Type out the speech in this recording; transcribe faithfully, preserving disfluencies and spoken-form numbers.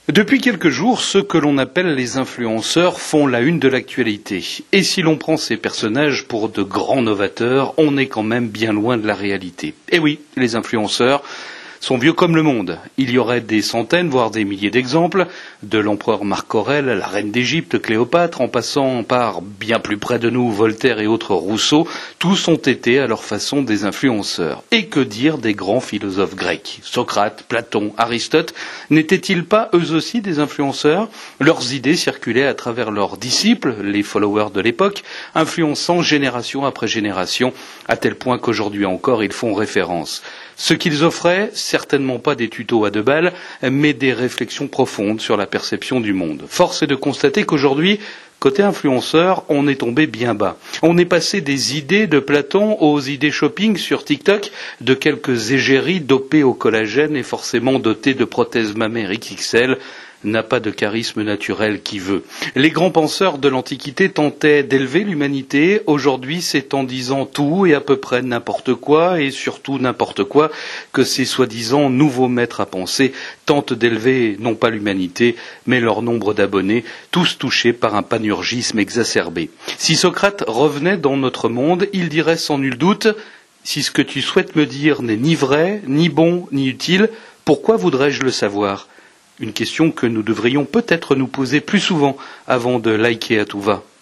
Depuis quelques jours, ceux que l'on appelle les influenceurs font la une de l'actualité. Et si l'on prend ces personnages pour de grands novateurs, on est quand même bien loin de la réalité. Et oui, les influenceurs sont vieux comme le monde. Il y aurait des centaines, voire des milliers d'exemples, de l'empereur Marc Aurèle à la reine d'Égypte, Cléopâtre, en passant par bien plus près de nous, Voltaire et autres Rousseau, tous ont été à leur façon des influenceurs. Et que dire des grands philosophes grecs, Socrate, Platon, Aristote, n'étaient-ils pas eux aussi des influenceurs? Leurs idées circulaient à travers leurs disciples, les followers de l'époque, influençant génération après génération, à tel point qu'aujourd'hui encore ils font référence. Ce qu'ils offraient, certainement pas des tutos à deux balles, mais des réflexions profondes sur la perception du monde. Force est de constater qu'aujourd'hui, côté influenceur, on est tombé bien bas. On est passé des idées de Platon aux idées shopping sur TikTok, de quelques égéries dopées au collagène et forcément dotées de prothèses mammaires X X L, n'a pas de charisme naturel qui veut. Les grands penseurs de l'Antiquité tentaient d'élever l'humanité. Aujourd'hui, c'est en disant tout et à peu près n'importe quoi, et surtout n'importe quoi, que ces soi-disant nouveaux maîtres à penser tentent d'élever non pas l'humanité, mais leur nombre d'abonnés, tous touchés par un panurgisme exacerbé. Si Socrate revenait dans notre monde, il dirait sans nul doute « Si ce que tu souhaites me dire n'est ni vrai, ni bon, ni utile, pourquoi voudrais-je le savoir ?» Une question que nous devrions peut-être nous poser plus souvent avant de liker à tout va.